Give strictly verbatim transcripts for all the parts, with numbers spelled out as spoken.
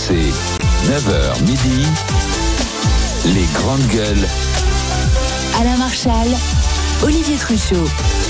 C, neuf heures midi, les grandes gueules. Alain Marchal, Olivier Truchot.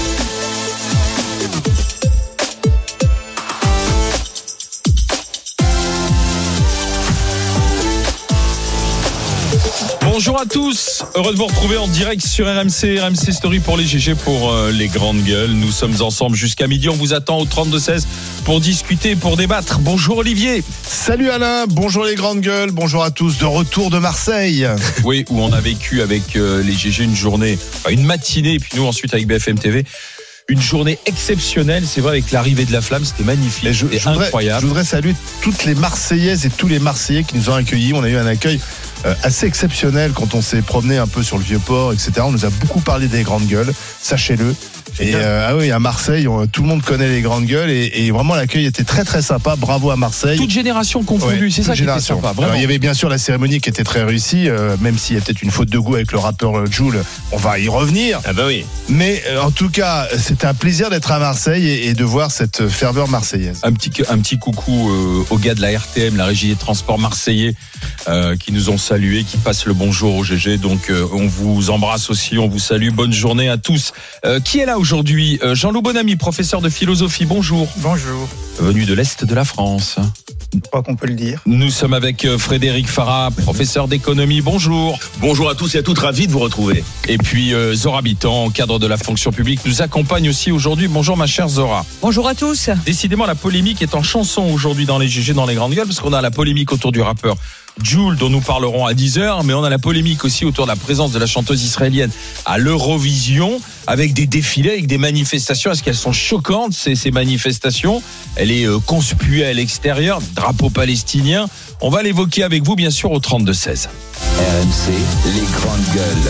Bonjour à tous, heureux de vous retrouver en direct sur R M C, R M C Story pour les G G, pour euh, les grandes gueules. Nous sommes ensemble jusqu'à midi, on vous attend au trente-deux seize pour discuter, pour débattre. Bonjour Olivier. Salut Alain, bonjour les grandes gueules, bonjour à tous, de retour de Marseille. Oui, où on a vécu avec euh, les G G une journée, enfin une matinée, et puis nous ensuite avec B F M T V. Une journée exceptionnelle, c'est vrai, avec l'arrivée de la flamme, c'était magnifique, je, c'était je voudrais, incroyable. Je voudrais saluer toutes les Marseillaises et tous les Marseillais qui nous ont accueillis. On a eu un accueil euh, assez exceptionnel quand on s'est promené un peu sur le Vieux-Port, et cetera. On nous a beaucoup parlé des grandes gueules, sachez-le. Et euh, ah oui, à Marseille, on, tout le monde connaît les grandes gueules et, et vraiment l'accueil était très très sympa. Bravo à Marseille. Toute génération confondue, ouais, c'est ça génération. qui était sympa. Vraiment. Alors, il y avait bien sûr la cérémonie qui était très réussie, euh, même s'il y a peut-être une faute de goût avec le rappeur Jul. On va y revenir. Ah bah oui. Mais euh, en tout cas, c'était un plaisir d'être à Marseille et, et de voir cette ferveur marseillaise. Un petit un petit coucou euh, aux gars de la R T M, la Régie des Transports marseillais, euh, qui nous ont salués, qui passent le bonjour au G G. Donc euh, on vous embrasse aussi, on vous salue. Bonne journée à tous. Euh, qui est là aujourd'hui? euh, Jean-Loup Bonamy, professeur de philosophie. Bonjour. Bonjour. Venu de l'Est de la France. Je crois qu'on peut le dire. Nous sommes avec Frédéric Farah, professeur d'économie. Bonjour. Bonjour à tous et à toutes, ravi de vous retrouver. Et puis euh, Zora Bitan, cadre de la fonction publique, nous accompagne aussi aujourd'hui. Bonjour ma chère Zora. Bonjour à tous. Décidément, la polémique est en chanson aujourd'hui dans les G G, dans les grandes gueules, parce qu'on a la polémique autour du rappeur Jul, dont nous parlerons à dix heures, mais on a la polémique aussi autour de la présence de la chanteuse israélienne à l'Eurovision, avec des défilés, avec des manifestations. Est-ce qu'elles sont choquantes, ces, ces manifestations? Elle est euh, conspuée à l'extérieur, drapeau palestinien. On va l'évoquer avec vous, bien sûr, au trente-deux seize. R M C, les grandes gueules.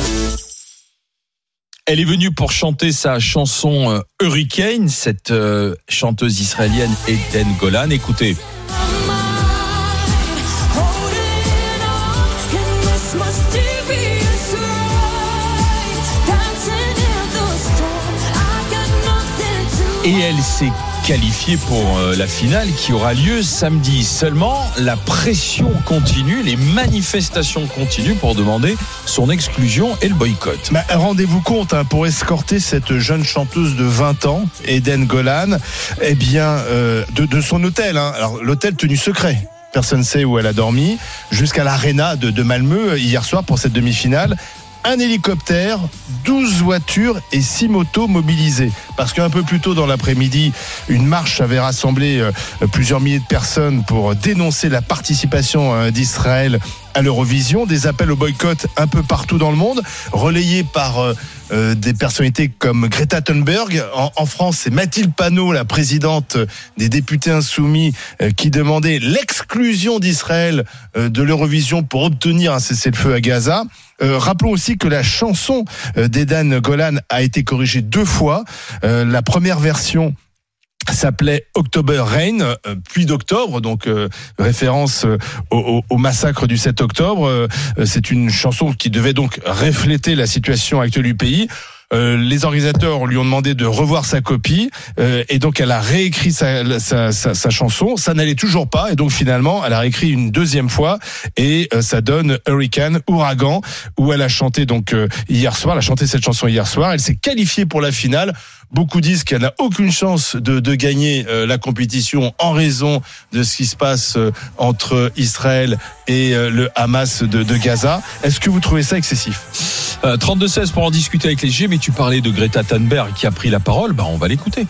Elle est venue pour chanter sa chanson euh, Hurricane, cette euh, chanteuse israélienne Eden Golan. Écoutez. Et elle s'est qualifiée pour la finale qui aura lieu samedi. Seulement, la pression continue, les manifestations continuent pour demander son exclusion et le boycott. Bah, rendez-vous compte, hein, pour escorter cette jeune chanteuse de vingt ans, Eden Golan, eh bien, euh, de, de son hôtel. Hein. Alors, l'hôtel tenu secret. Personne ne sait où elle a dormi. Jusqu'à l'Arena de, de Malmö hier soir pour cette demi-finale. Un hélicoptère, douze voitures et six motos mobilisées. Parce qu'un peu plus tôt dans l'après-midi, une marche avait rassemblé euh, plusieurs milliers de personnes pour dénoncer la participation euh, d'Israël à l'Eurovision. Des appels au boycott un peu partout dans le monde, relayés par euh, euh, des personnalités comme Greta Thunberg. En, en France, c'est Mathilde Panot, la présidente des députés insoumis, euh, qui demandait l'exclusion d'Israël euh, de l'Eurovision pour obtenir un cessez-le-feu à Gaza. Euh, rappelons aussi que la chanson d'Eden Golan a été corrigée deux fois. Euh, la première version s'appelait October Rain, euh, pluie d'octobre, donc euh, référence euh, au, au massacre du sept octobre. Euh, c'est une chanson qui devait donc refléter la situation actuelle du pays. Euh, les organisateurs lui ont demandé de revoir sa copie euh, et donc elle a réécrit sa, sa, sa, sa chanson. Ça n'allait toujours pas et donc finalement elle a réécrit une deuxième fois et euh, ça donne Hurricane, Ouragan, où elle a chanté donc euh, hier soir. Elle a chanté cette chanson hier soir. Elle s'est qualifiée pour la finale. Beaucoup disent qu'elle n'a aucune chance de, de gagner euh, la compétition en raison de ce qui se passe euh, entre Israël et euh, le Hamas de, de Gaza. Est-ce que vous trouvez ça excessif? euh, trente-deux seize pour en discuter avec les G, mais tu parlais de Greta Thunberg qui a pris la parole, bah on va l'écouter.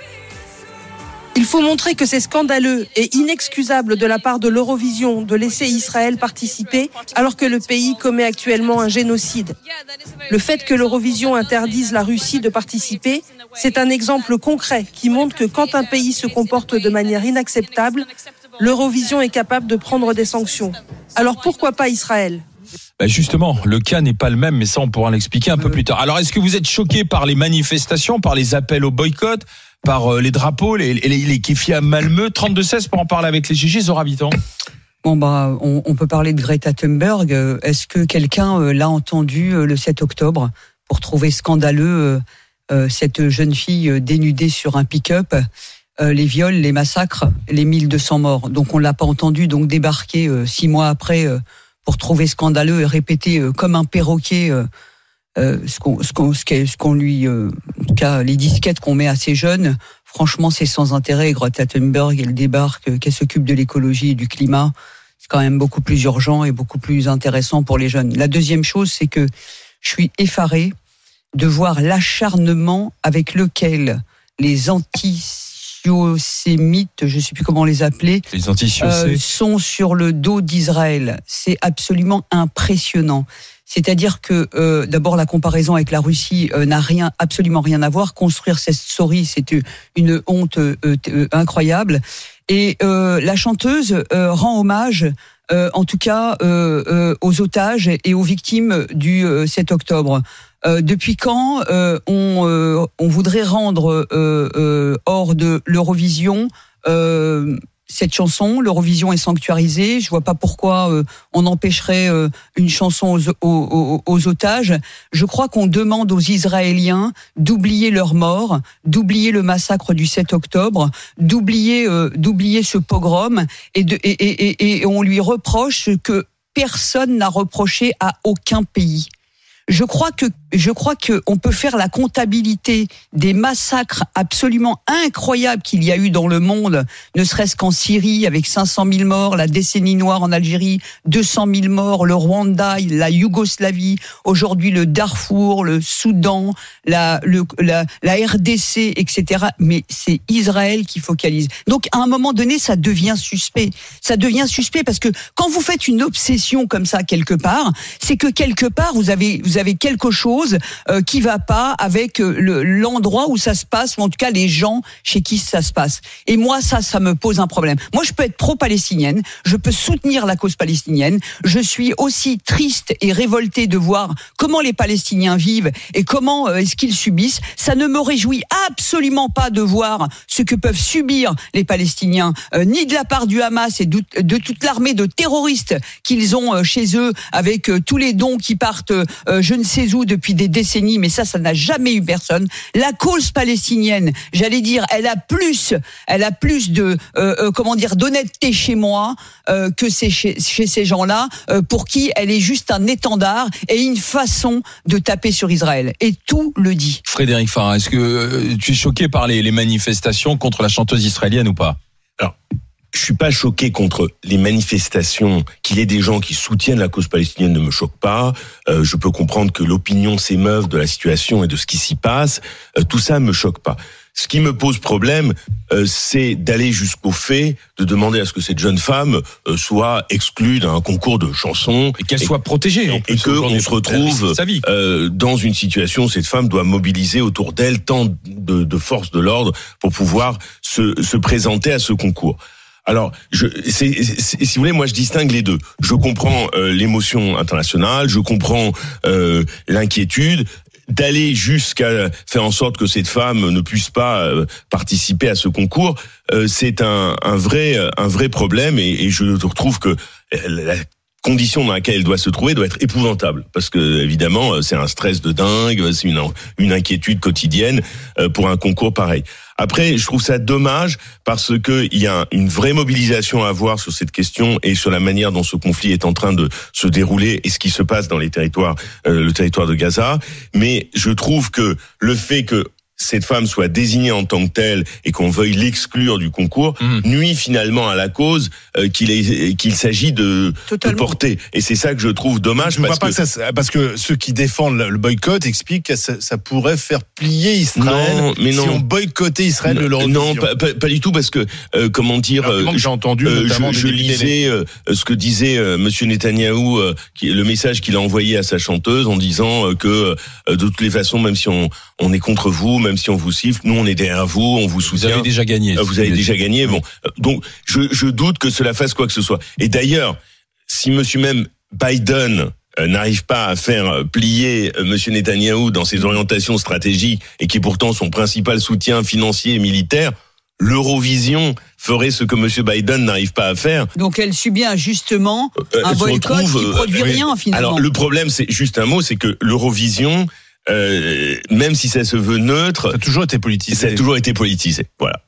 Il faut montrer que c'est scandaleux et inexcusable de la part de l'Eurovision de laisser Israël participer alors que le pays commet actuellement un génocide. Le fait que l'Eurovision interdise la Russie de participer, c'est un exemple concret qui montre que quand un pays se comporte de manière inacceptable, l'Eurovision est capable de prendre des sanctions. Alors pourquoi pas Israël ? Ben justement, le cas n'est pas le même, mais ça on pourra l'expliquer un peu plus tard. Alors est-ce que vous êtes choqué par les manifestations, par les appels au boycott, par les drapeaux, les, les, les kéfis à Malmö? Trente-deux seize pour en parler avec les G G, Zora Bitan. Bon bah, on, on peut parler de Greta Thunberg. Est-ce que quelqu'un euh, l'a entendu euh, le sept octobre pour trouver scandaleux euh, euh, cette jeune fille euh, dénudée sur un pick-up? euh, les viols, les massacres, les mille deux cents morts. Donc on l'a pas entendu donc débarquer euh, six mois après euh, pour trouver scandaleux et répéter euh, comme un perroquet euh, euh, ce qu'on ce qu'on ce qu'on, ce qu'on lui euh, en tout cas les disquettes qu'on met à ces jeunes. Franchement, c'est sans intérêt. Greta Thunberg, elle débarque, euh, qu'elle s'occupe de l'écologie et du climat. C'est quand même beaucoup plus urgent et beaucoup plus intéressant pour les jeunes. La deuxième chose, c'est que je suis effarée de voir l'acharnement avec lequel les antisémites, je ne sais plus comment les appeler, les anti-siocés euh, sont sur le dos d'Israël. C'est absolument impressionnant. C'est-à-dire que euh, d'abord la comparaison avec la Russie euh, n'a rien, absolument rien à voir. Construire cette story, c'est une honte euh, euh, incroyable. Et euh, la chanteuse euh, rend hommage, euh, en tout cas, euh, euh, aux otages et aux victimes du euh, sept octobre. Euh, depuis quand euh, on, euh, on voudrait rendre euh, euh, hors de l'Eurovision euh, cette chanson? L'Eurovision est sanctuarisée. Je vois pas pourquoi euh, on empêcherait euh, une chanson aux, aux, aux, aux otages. Je crois qu'on demande aux Israéliens d'oublier leurs morts, d'oublier le massacre du sept octobre, d'oublier euh, d'oublier ce pogrom, et, de, et, et, et, et on lui reproche ce que personne n'a reproché à aucun pays. Je crois que je crois que on peut faire la comptabilité des massacres absolument incroyables qu'il y a eu dans le monde, ne serait-ce qu'en Syrie avec cinq cent mille morts, la décennie noire en Algérie, deux cent mille morts, le Rwanda, la Yougoslavie, aujourd'hui le Darfour, le Soudan, la le, la, la R D C, et cetera. Mais c'est Israël qui focalise. Donc à un moment donné, ça devient suspect. Ça devient suspect parce que quand vous faites une obsession comme ça quelque part, c'est que quelque part vous avez vous avez quelque chose euh, qui va pas avec euh, le, l'endroit où ça se passe, ou en tout cas les gens chez qui ça se passe. Et moi, ça, ça me pose un problème. Moi, je peux être pro-palestinienne, je peux soutenir la cause palestinienne, je suis aussi triste et révoltée de voir comment les Palestiniens vivent et comment euh, est-ce qu'ils subissent. Ça ne me réjouit absolument pas de voir ce que peuvent subir les Palestiniens, euh, ni de la part du Hamas et de, de toute l'armée de terroristes qu'ils ont euh, chez eux, avec euh, tous les dons qui partent euh, je ne sais où depuis des décennies, mais ça, ça n'a jamais eu personne. La cause palestinienne, j'allais dire, elle a plus, elle a plus de, euh, euh, comment dire, d'honnêteté chez moi euh, que c'est chez, chez ces gens-là, euh, pour qui elle est juste un étendard et une façon de taper sur Israël. Et tout le dit. Frédéric Farah, est-ce que euh, tu es choqué par les, les manifestations contre la chanteuse israélienne ou pas? Alors, je suis pas choqué contre les manifestations. Qu'il y ait des gens qui soutiennent la cause palestinienne ne me choque pas. Euh, je peux comprendre que l'opinion s'émeuve de la situation et de ce qui s'y passe. Euh, tout ça me choque pas. Ce qui me pose problème, euh, c'est d'aller jusqu'au fait de demander à ce que cette jeune femme euh, soit exclue d'un concours de chansons. Et qu'elle et, soit protégée. En plus, et qu'on se retrouve euh, dans une situation où cette femme doit mobiliser autour d'elle tant de, de forces de l'ordre pour pouvoir se, se présenter à ce concours. Alors, je, c'est, c'est, si vous voulez, moi je distingue les deux. Je comprends euh, l'émotion internationale, je comprends euh, l'inquiétude d'aller jusqu'à faire en sorte que cette femme ne puisse pas euh, participer à ce concours. Euh, c'est un, un vrai, un vrai problème, et, et je retrouve que la condition dans laquelle elle doit se trouver doit être épouvantable, parce que évidemment c'est un stress de dingue, c'est une, une inquiétude quotidienne pour un concours pareil. Après, je trouve ça dommage parce que il y a une vraie mobilisation à avoir sur cette question et sur la manière dont ce conflit est en train de se dérouler et ce qui se passe dans les territoires, euh, le territoire de Gaza. Mais je trouve que le fait que cette femme soit désignée en tant que telle et qu'on veuille l'exclure du concours mmh. nuit finalement à la cause euh, qu'il, est, qu'il s'agit de, de porter. Et c'est ça que je trouve dommage. Je parce, vois que... pas que ça, parce que ceux qui défendent le boycott expliquent que ça, ça pourrait faire plier Israël non, mais non. si on boycottait Israël non, de l'Eurovision. Non, pas, pas, pas du tout, parce que, euh, comment dire... Euh, que j'ai entendu, euh, notamment je, je lisais euh, ce que disait euh, Monsieur Netanyahou, euh, qui, le message qu'il a envoyé à sa chanteuse en disant euh, que euh, de toutes les façons, même si on, on est contre vous, même si on vous siffle, nous on est derrière vous, on vous soutient. Vous avez déjà gagné. Vous avez déjà gagné. Bon, donc je, je doute que cela fasse quoi que ce soit. Et d'ailleurs, si Monsieur même Biden euh, n'arrive pas à faire plier euh, Monsieur Netanyahou dans ses orientations stratégiques et qui est pourtant son principal soutien financier et militaire, l'Eurovision ferait ce que Monsieur Biden n'arrive pas à faire. Donc elle subit injustement euh, un boycott retrouve, qui produit euh, rien finalement. Alors le problème, c'est juste un mot, c'est que l'Eurovision, euh, même si ça se veut neutre, ça a toujours été politisé. Ça a toujours été politisé. Voilà.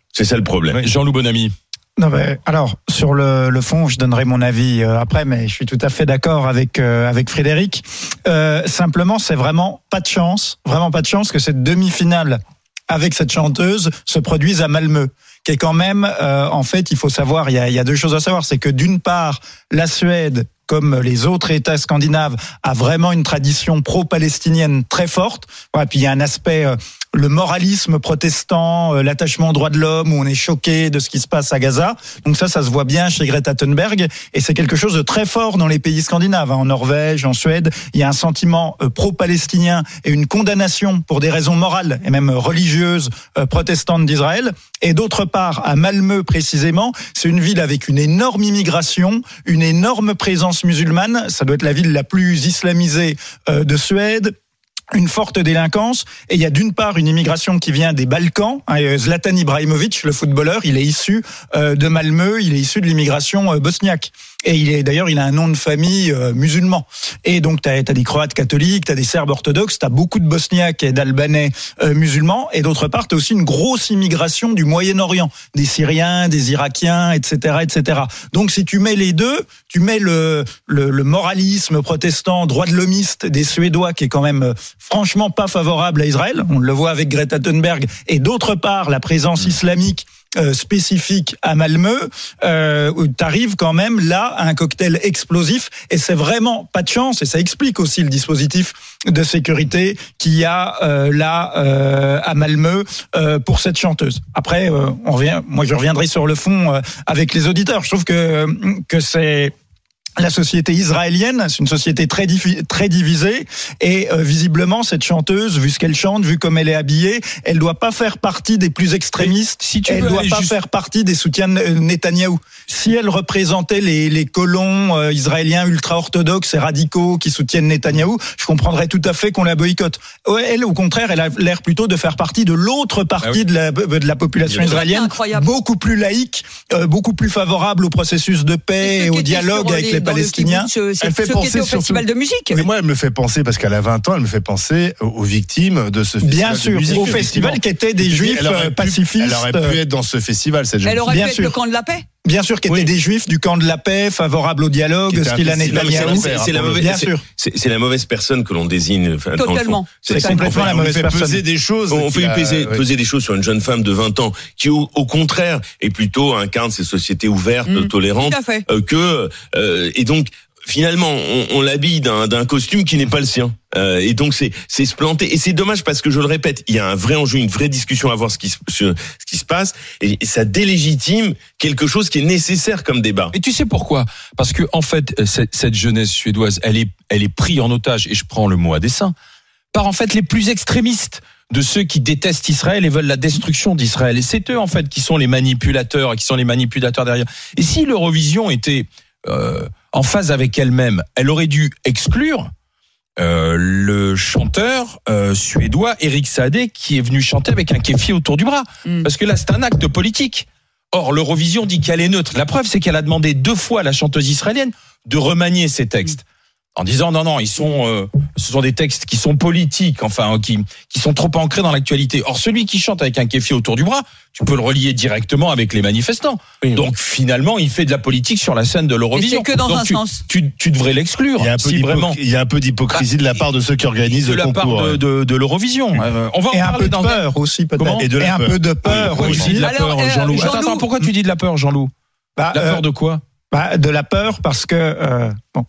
C'est ça le problème. Jean-Loup Bonamy. Non, mais alors sur le, le fond, je donnerai mon avis euh, après, mais je suis tout à fait d'accord avec euh, avec Frédéric. Euh, simplement, c'est vraiment pas de chance, vraiment pas de chance que cette demi-finale avec cette chanteuse se produise à Malmö, qui est quand même, euh, en fait, il faut savoir, il y a, il y a deux choses à savoir, c'est que d'une part, la Suède, comme les autres États scandinaves, a vraiment une tradition pro-palestinienne très forte. Ouais, puis il y a un aspect, euh, le moralisme protestant, euh, l'attachement aux droits de l'homme, où on est choqué de ce qui se passe à Gaza. Donc ça, ça se voit bien chez Greta Thunberg, et c'est quelque chose de très fort dans les pays scandinaves. En Norvège, en Suède, il y a un sentiment euh, pro-palestinien et une condamnation pour des raisons morales et même religieuses euh, protestantes d'Israël. Et d'autre part, à Malmö précisément, c'est une ville avec une énorme immigration, une énorme présence musulmane. Ça doit être la ville la plus islamisée euh, de Suède. Une forte délinquance, et il y a d'une part une immigration qui vient des Balkans. Zlatan Ibrahimovic, le footballeur, il est issu euh, de Malmö, il est issu de l'immigration euh, bosniaque. Et il est d'ailleurs, il a un nom de famille euh, musulman. Et donc t'as, t'as des Croates catholiques, t'as des Serbes orthodoxes, t'as beaucoup de Bosniaques et d'Albanais euh, musulmans. Et d'autre part, t'as aussi une grosse immigration du Moyen-Orient, des Syriens, des Irakiens, et cetera, et cetera. Donc si tu mets les deux, tu mets le le, le moralisme protestant, droit de l'homiste des Suédois, qui est quand même euh, franchement pas favorable à Israël. On le voit avec Greta Thunberg. Et d'autre part, la présence islamique Euh, spécifique à Malmö, euh, où t'arrives quand même là à un cocktail explosif, et c'est vraiment pas de chance, et ça explique aussi le dispositif de sécurité qu'il y a euh, là euh, à Malmö euh, pour cette chanteuse. Après, euh, on revient, moi je reviendrai sur le fond euh, avec les auditeurs. Je trouve que que c'est la société israélienne, c'est une société très diffi- très divisée, et euh, visiblement cette chanteuse, vu ce qu'elle chante, vu comme elle est habillée, elle doit pas faire partie des plus extrémistes. Si tu elle doit pas juste... faire partie des soutiens de Netanyahou. Si elle représentait les les colons euh, israéliens ultra-orthodoxes et radicaux qui soutiennent Netanyahou, je comprendrais tout à fait qu'on la boycotte. Elle, au contraire, elle a l'air plutôt de faire partie de l'autre partie ah oui. de la de la population israélienne, beaucoup plus laïque, euh, beaucoup plus favorable au processus de paix et, et au dialogue avec les Palestiniens. Kibbutz, elle fait penser au festival de musique. Mais moi, elle me fait penser, parce qu'elle a vingt ans, elle me fait penser aux victimes de ce festival. Bien sûr, de musique, au festival qui était des juifs elle pacifistes. Elle aurait pu être dans ce festival, cette jeune Elle aurait Bien pu être sûr. le camp de la paix. Bien sûr, qui étaient oui. des juifs du camp de la paix, favorables au dialogue, ce qu'il a Netanyahou. C'est, c'est, la mauvaise, bien sûr. C'est, c'est la mauvaise personne que l'on désigne. Enfin, totalement. C'est, c'est complètement la mauvaise personne. Peser des choses. On fait a, peser, oui. peser des choses sur une jeune femme de vingt ans qui, au, au contraire, est plutôt incarne ces sociétés ouvertes, mmh, tolérantes, euh, que euh, et donc. Finalement, on, on l'habille d'un, d'un costume qui n'est pas le sien. Euh, et donc, c'est, c'est se planter. Et c'est dommage parce que, je le répète, il y a un vrai enjeu, une vraie discussion à voir ce qui, se, ce qui se passe. Et, et ça délégitime quelque chose qui est nécessaire comme débat. Et tu sais pourquoi ? Parce que, en fait, cette, cette jeunesse suédoise, elle est, elle est prise en otage, et je prends le mot à dessein, par, en fait, les plus extrémistes de ceux qui détestent Israël et veulent la destruction d'Israël. Et c'est eux, en fait, qui sont les manipulateurs, qui sont les manipulateurs derrière. Et si l'Eurovision était... Euh, en phase avec elle-même, elle aurait dû exclure euh, le chanteur euh, suédois Erik Saade, qui est venu chanter avec un kéfi autour du bras. Mm. Parce que là, c'est un acte politique. Or, l'Eurovision dit qu'elle est neutre. La preuve, c'est qu'elle a demandé deux fois à la chanteuse israélienne de remanier ses textes. En disant non, non, ils sont, euh, ce sont des textes qui sont politiques, enfin, qui, qui sont trop ancrés dans l'actualité. Or, celui qui chante avec un kéfi autour du bras, tu peux le relier directement avec les manifestants. Oui. Donc, finalement, il fait de la politique sur la scène de l'Eurovision. Et c'est que dans Donc, un tu, sens. Tu, tu devrais l'exclure. Il y a un peu, si vraiment... il y a un peu d'hypocrisie de la part de ceux qui organisent de le la concours. part de, de, de l'Eurovision. Euh, on va et en un parler peu de dans peur un... aussi, peut-être. Comment et de la et un peu de peur oui, aussi. De la peur, Alors, Jean-Loup. euh, Jean-Loup. Attends, attends, pourquoi tu dis de la peur, Jean-Loup bah, La peur euh, de quoi bah, De la peur parce que... Euh, bon.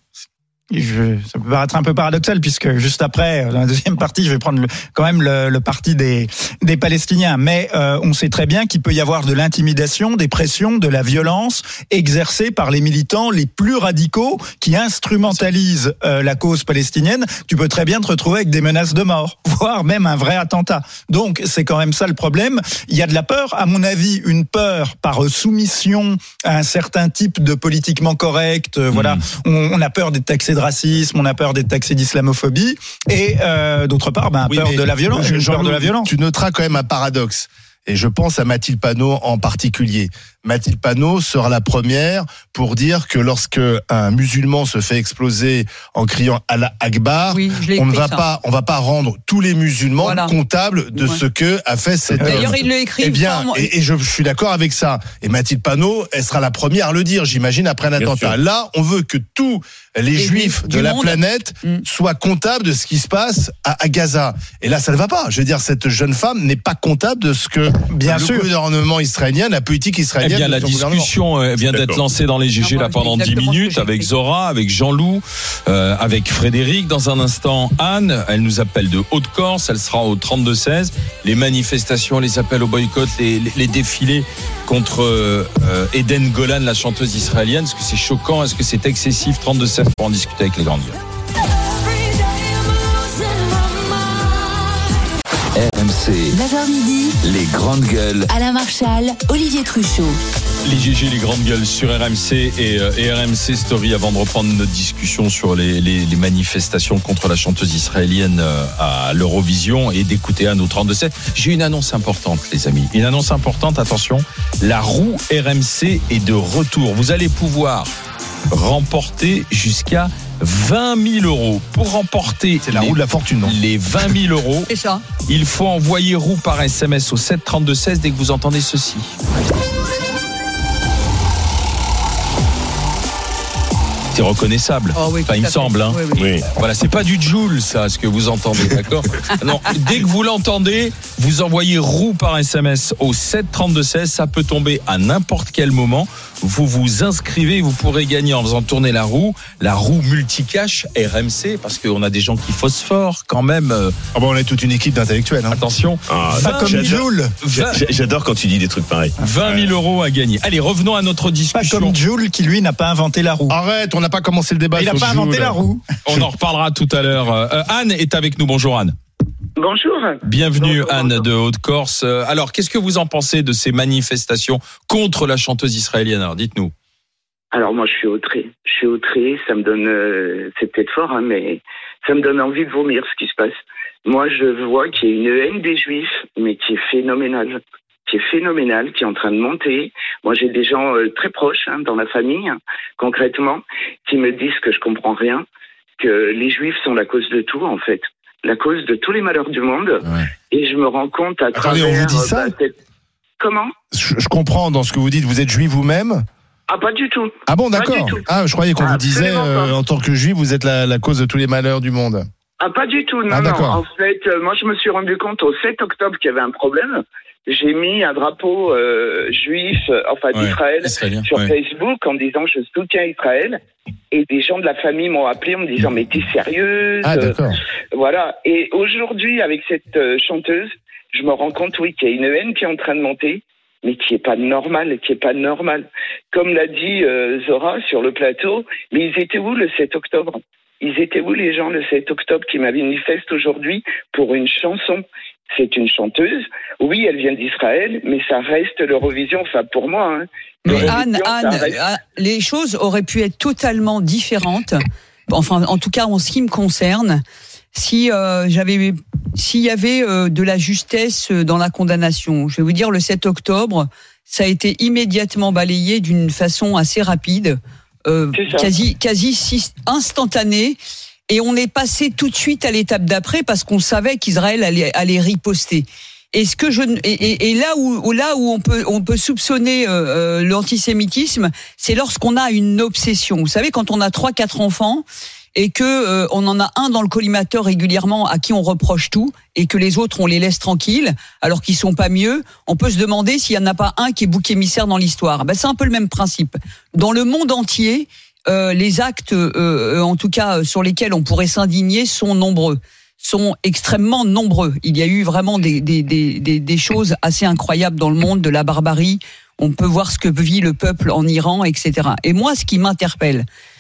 Je, ça peut paraître un peu paradoxal puisque juste après, dans la deuxième partie, je vais prendre le, quand même le, le parti des, des Palestiniens. Mais euh, on sait très bien qu'il peut y avoir de l'intimidation, des pressions, de la violence exercée par les militants les plus radicaux qui instrumentalisent euh, la cause palestinienne. Tu peux très bien te retrouver avec des menaces de mort, voire même un vrai attentat. Donc c'est quand même ça le problème. Il y a de la peur, à mon avis, une peur par soumission à un certain type de politiquement correct. Euh, mmh. Voilà, on, on a peur d'être taxé de racisme, on a peur d'être taxé d'islamophobie, et euh, d'autre part, ben, oui, peur de la violence. Je, peur de la violence. Tu noteras quand même un paradoxe. et je pense à Mathilde Panot en particulier. Mathilde Panot sera la première pour dire que lorsque un musulman se fait exploser en criant Allah Akbar, oui, on ne va ça. pas, on va pas rendre tous les musulmans voilà. comptables de ouais. ce que a fait cet homme. D'ailleurs, il l'a écrit. Eh bien, et, et je, je suis d'accord avec ça. Et Mathilde Panot, elle sera la première à le dire, j'imagine, après un attentat. Là, on veut que tous les et juifs de la monde. planète mmh. soient comptables de ce qui se passe à, à Gaza. Et là, ça ne va pas. Je veux dire, cette jeune femme n'est pas comptable de ce que Bien le sûr. gouvernement israélien, la politique israélienne. Eh bien, la discussion vient d'être lancée dans les G G non, là pendant dix minutes avec Zora, avec Jean-Loup, euh, avec Frédéric. Dans un instant, Anne, elle nous appelle de Haute-Corse. Elle sera au trente-deux seize. Les manifestations, les appels au boycott, les, les, les défilés contre euh, Eden Golan, la chanteuse israélienne. Est-ce que c'est choquant? Est-ce que c'est excessif? trente-deux seize pour en discuter avec les grandes gueules. R M C, neuf heures midi, les grandes gueules. Alain Marchal, Olivier Truchot. Les G G, les grandes gueules sur R M C et, euh, et R M C Story avant de reprendre notre discussion sur les, les, les manifestations contre la chanteuse israélienne euh, à l'Eurovision et d'écouter Anne au trente-deux sept. J'ai une annonce importante, les amis. Une annonce importante, attention. La roue R M C est de retour. Vous allez pouvoir remporter jusqu'à vingt mille euros. Pour remporter c'est la les, roue de la fortune, non les vingt mille euros, c'est ça. Il faut envoyer roue par S M S au sept trente-deux seize dès que vous entendez ceci. C'est reconnaissable. Oh oui, enfin, il me semble. Hein. Oui, oui. Oui. Voilà, c'est pas du Joule, ça, ce que vous entendez, d'accord? Non, dès que vous l'entendez, vous envoyez roue par S M S au sept trente-deux seize. Ça peut tomber à n'importe quel moment. Vous vous inscrivez, vous pourrez gagner en faisant tourner la roue, la roue multicash R M C, parce qu'on a des gens qui phosphorent quand même. Ah bon, on est toute une équipe d'intellectuels. Hein. Attention. Ah, pas comme Joule. J'adore quand tu dis des trucs pareils. vingt mille euros à gagner. Allez, revenons à notre discussion. Pas comme Joule qui, lui, n'a pas inventé la roue. Arrête, on n'a pas commencé le débat. Il n'a pas Joule. inventé la roue. On en reparlera tout à l'heure. Euh, Anne est avec nous. Bonjour Anne. Bonjour. Bienvenue bonjour, Anne bonjour. de Haute-Corse. Alors, qu'est-ce que vous en pensez de ces manifestations contre la chanteuse israélienne? Alors, dites-nous. Alors moi je suis outré. Je suis outré, ça me donne, euh, c'est peut-être fort, hein, mais ça me donne envie de vomir ce qui se passe. Moi je vois qu'il y a une haine des Juifs, mais qui est phénoménale. qui est phénoménale, qui est en train de monter. Moi, j'ai des gens euh, très proches hein, dans la famille, hein, concrètement, qui me disent que je comprends rien, que les Juifs sont la cause de tout, en fait. La cause de tous les malheurs du monde. Ouais. Et je me rends compte à Attendez, travers... on vous dit ça bah, cette... Comment je, je comprends dans ce que vous dites. Vous êtes juif vous-même? Ah, pas du tout. Ah bon, d'accord. Ah, je croyais qu'on ah, vous disait, euh, en tant que juif, vous êtes la, la cause de tous les malheurs du monde. Ah, pas du tout, non, ah, non. En fait, euh, moi, je me suis rendu compte au sept octobre qu'il y avait un problème. J'ai mis un drapeau euh, juif, euh, enfin ouais, d'Israël, Israélien, sur ouais. Facebook en disant je soutiens Israël. Et des gens de la famille m'ont appelé en me disant mais t'es sérieuse? Ah, d'accord. Euh, voilà. Et aujourd'hui, avec cette euh, chanteuse, je me rends compte, oui, qu'il y a une haine qui est en train de monter, mais qui est pas normale, qui est pas normale. Comme l'a dit euh, Zora sur le plateau, mais ils étaient où le sept octobre? Ils étaient où les gens le sept octobre qui manifestent aujourd'hui pour une chanson? C'est une chanteuse. Oui, elle vient d'Israël, mais ça reste l'Eurovision. Enfin, pour moi. Hein. Mais Anne, Anne, reste... les choses auraient pu être totalement différentes. Enfin, en tout cas, en ce qui me concerne, si euh, j'avais, s'il y avait euh, de la justesse dans la condamnation. Je vais vous dire, le sept octobre, ça a été immédiatement balayé d'une façon assez rapide, euh, quasi, quasi instantanée. Et on est passé tout de suite à l'étape d'après parce qu'on savait qu'Israël allait, allait riposter. Et ce que je et, et, et là où là où on peut on peut soupçonner euh, l'antisémitisme, c'est lorsqu'on a une obsession. Vous savez, quand on a trois quatre enfants et que euh, on en a un dans le collimateur régulièrement à qui on reproche tout et que les autres on les laisse tranquilles alors qu'ils sont pas mieux, on peut se demander s'il y en a pas un qui est bouc émissaire dans l'histoire. Ben, c'est un peu le même principe. Dans le monde entier, Euh, les actes, euh, en tout cas, sur lesquels on pourrait s'indigner sont nombreux, sont extrêmement nombreux. Il y a eu vraiment des, des, des, des, des choses assez incroyables dans le monde, de la barbarie. On peut voir ce que vit le peuple en Iran, et cetera. Et moi, ce qui m'interpelle,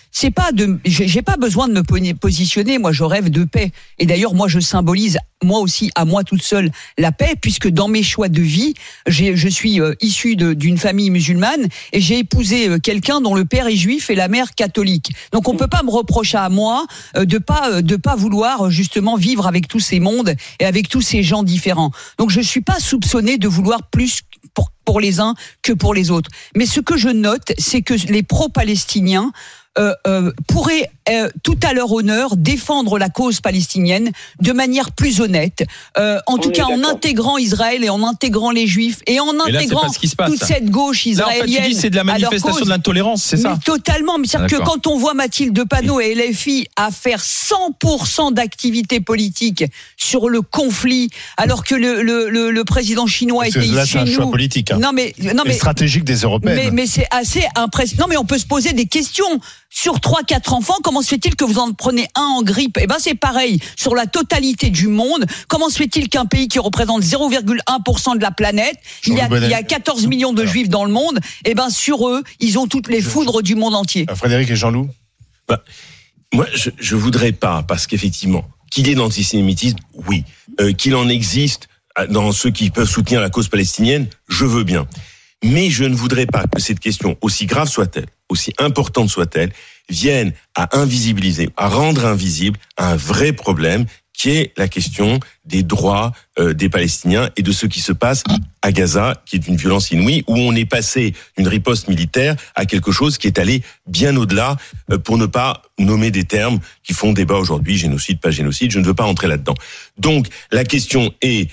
c'est pas de, j'ai, j'ai pas besoin de me positionner. Moi, je rêve de paix. Et d'ailleurs, moi, je symbolise, moi aussi, à moi toute seule, la paix, puisque dans mes choix de vie, j'ai, je suis euh, issu de, d'une famille musulmane et j'ai épousé euh, quelqu'un dont le père est juif et la mère catholique. Donc, on peut pas me reprocher à moi euh, de pas, euh, de pas vouloir justement vivre avec tous ces mondes et avec tous ces gens différents. Donc, je suis pas soupçonnée de vouloir plus pour pour les uns que pour les autres. Mais ce que je note, c'est que les pro-palestiniens euh, euh, pourraient euh, tout à leur honneur défendre la cause palestinienne de manière plus honnête, euh, en tout cas en intégrant Israël et en intégrant les Juifs et en intégrant là, ce passe, toute cette gauche israélienne. Là, en fait, tu dis c'est de la manifestation de l'intolérance, c'est ça? Mais totalement. Mais c'est-à-dire que quand on voit Mathilde Panot et L F I à faire cent pour cent d'activité politique sur le conflit, alors que le, le, le, le président chinois parce était là, chez c'est un nous. Choix politique. Hein. Non mais non mais et stratégique des Européens. Mais, mais c'est assez impressionnant. Non mais on peut se poser des questions. Sur trois quatre enfants, comment se fait-il que vous en prenez un en grippe? Eh ben c'est pareil sur la totalité du monde. Comment se fait-il qu'un pays qui représente zéro virgule un pour cent de la planète, il y, a, il y a quatorze millions de juifs dans le monde, eh ben sur eux, ils ont toutes les foudres du monde entier. Frédéric et Jean-Loup. Bah, moi, je, je voudrais pas, parce qu'effectivement, qu'il y ait de l'antisémitisme, oui, euh, qu'il en existe dans ceux qui peuvent soutenir la cause palestinienne, je veux bien. Mais je ne voudrais pas que cette question, aussi grave soit-elle, aussi importante soit-elle, vienne à invisibiliser, à rendre invisible un vrai problème qui est la question des droits euh, des Palestiniens et de ce qui se passe à Gaza, qui est une violence inouïe, où on est passé d'une riposte militaire à quelque chose qui est allé bien au-delà, euh, pour ne pas nommer des termes qui font débat aujourd'hui, génocide, pas génocide, je ne veux pas rentrer là-dedans. Donc, la question est